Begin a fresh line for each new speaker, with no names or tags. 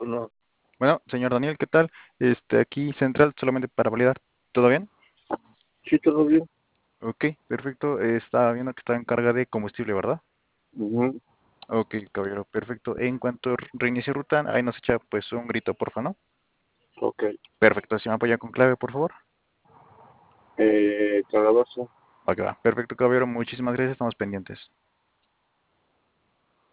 No,
Bueno, señor Daniel, ¿qué tal? Aquí Central, solamente para validar. ¿Todo bien?
sí, todo bien.
Ok, perfecto. Estaba viendo que está en carga de combustible, ¿verdad?
Ujú.
Ok, caballero, perfecto. En cuanto reinicie ruta, ahí nos echa pues un grito, porfa, ¿no?
Ok.
Perfecto, si me apoya con clave, por favor.
Calabaza.
Va que va. Perfecto, caballero, muchísimas gracias, estamos pendientes.